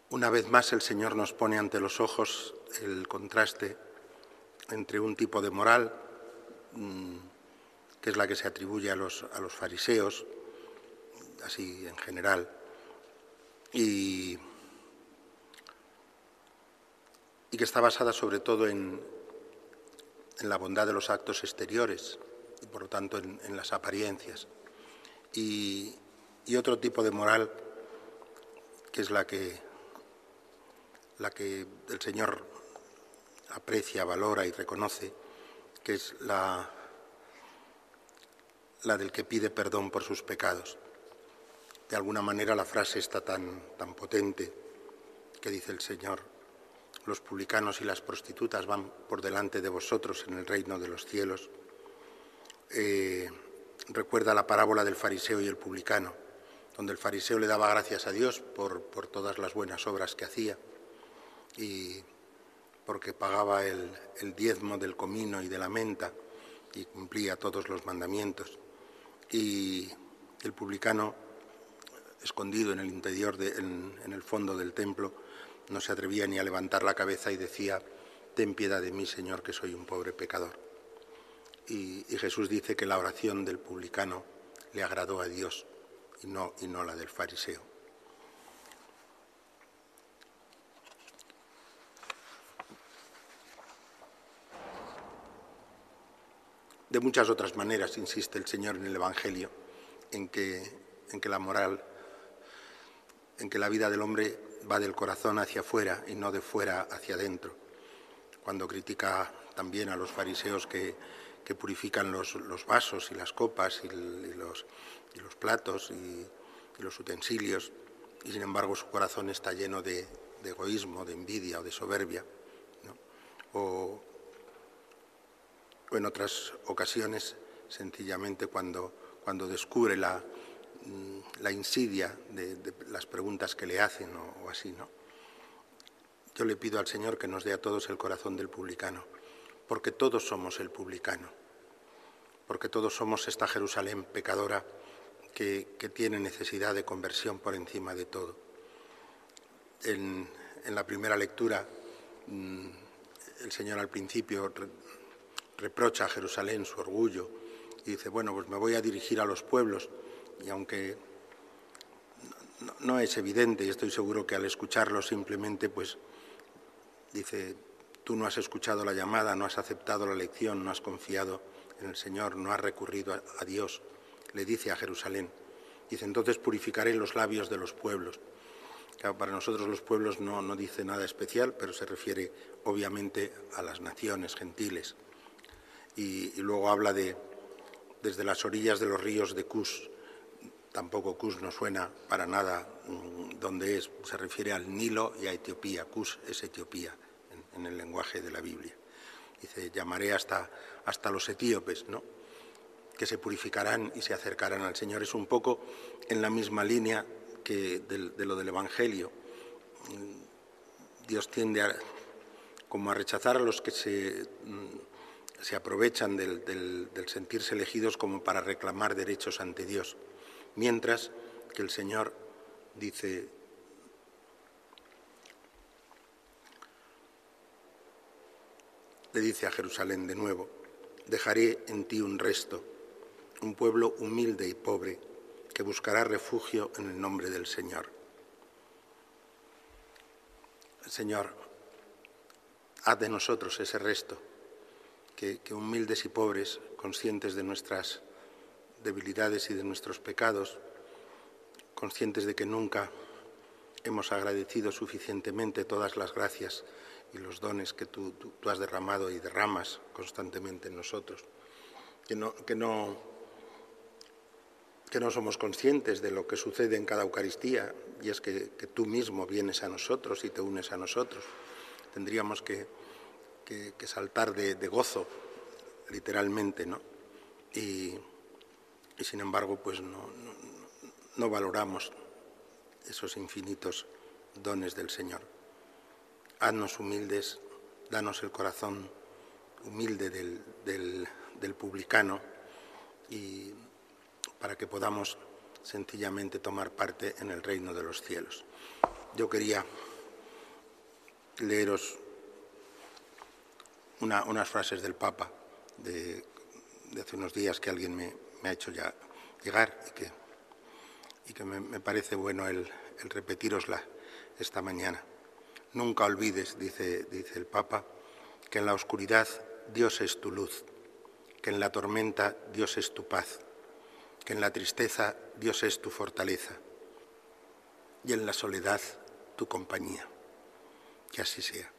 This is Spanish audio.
Una vez más el Señor nos pone ante los ojos el contraste entre un tipo de moral, que es la que se atribuye a los fariseos, así en general, y que está basada sobre todo en la bondad de los actos exteriores y por lo tanto en las apariencias, y otro tipo de moral que es la que el Señor aprecia, valora y reconoce, que es la del que pide perdón por sus pecados. De alguna manera la frase está tan potente que dice el Señor: los publicanos y las prostitutas van por delante de vosotros en el reino de los cielos. Recuerda la parábola del fariseo y el publicano, donde el fariseo le daba gracias a Dios por todas las buenas obras que hacía y porque pagaba el diezmo del comino y de la menta y cumplía todos los mandamientos. Y el publicano, escondido en el interior, en el fondo del templo, no se atrevía ni a levantar la cabeza y decía: ten piedad de mí, Señor, que soy un pobre pecador. Y Jesús dice que la oración del publicano le agradó a Dios y no la del fariseo. De muchas otras maneras insiste el Señor en el Evangelio en que la moral, en que la vida del hombre va del corazón hacia afuera y no de fuera hacia adentro. Cuando critica también a los fariseos que purifican los vasos y las copas y los platos y los utensilios, y sin embargo su corazón está lleno de egoísmo, de envidia o de soberbia, ¿no? O en otras ocasiones, sencillamente cuando descubre la insidia de las preguntas que le hacen o así, ¿no? Yo le pido al Señor que nos dé a todos el corazón del publicano, porque todos somos el publicano, porque todos somos esta Jerusalén pecadora que tiene necesidad de conversión por encima de todo. En la primera lectura, el Señor al principio reprocha a Jerusalén su orgullo y dice: bueno, pues me voy a dirigir a los pueblos, y aunque no es evidente, y estoy seguro que al escucharlo simplemente pues dice: tú no has escuchado la llamada, no has aceptado la lección, no has confiado en el Señor, no has recurrido a Dios, le dice a Jerusalén. Dice: entonces purificaré los labios de los pueblos. Claro, para nosotros los pueblos no dice nada especial, pero se refiere obviamente a las naciones gentiles. Y luego habla desde las orillas de los ríos de Cus. Tampoco Cus no suena para nada donde es. Se refiere al Nilo y a Etiopía. Cus es Etiopía en el lenguaje de la Biblia. Dice: llamaré hasta los etíopes, ¿no?, que se purificarán y se acercarán al Señor. Es un poco en la misma línea que de lo del Evangelio. Dios tiende a rechazar a los que se aprovechan del sentirse elegidos como para reclamar derechos ante Dios, mientras que el Señor dice: le dice a Jerusalén de nuevo: dejaré en ti un resto, un pueblo humilde y pobre que buscará refugio en el nombre del Señor. Señor, haz de nosotros ese resto, que humildes y pobres, conscientes de nuestras debilidades y de nuestros pecados, conscientes de que nunca hemos agradecido suficientemente todas las gracias y los dones que tú has derramado y derramas constantemente en nosotros, que no somos conscientes de lo que sucede en cada Eucaristía, y es que tú mismo vienes a nosotros y te unes a nosotros. Tendríamos que saltar de gozo, literalmente, ¿no? Y sin embargo, pues no valoramos esos infinitos dones del Señor. Haznos humildes, danos el corazón humilde del publicano, y para que podamos sencillamente tomar parte en el reino de los cielos. Yo quería leeros unas frases del Papa de hace unos días que alguien me ha hecho ya llegar y que me parece bueno el repetirosla esta mañana. Nunca olvides, dice el Papa, que en la oscuridad Dios es tu luz, que en la tormenta Dios es tu paz, que en la tristeza Dios es tu fortaleza y en la soledad tu compañía. Que así sea.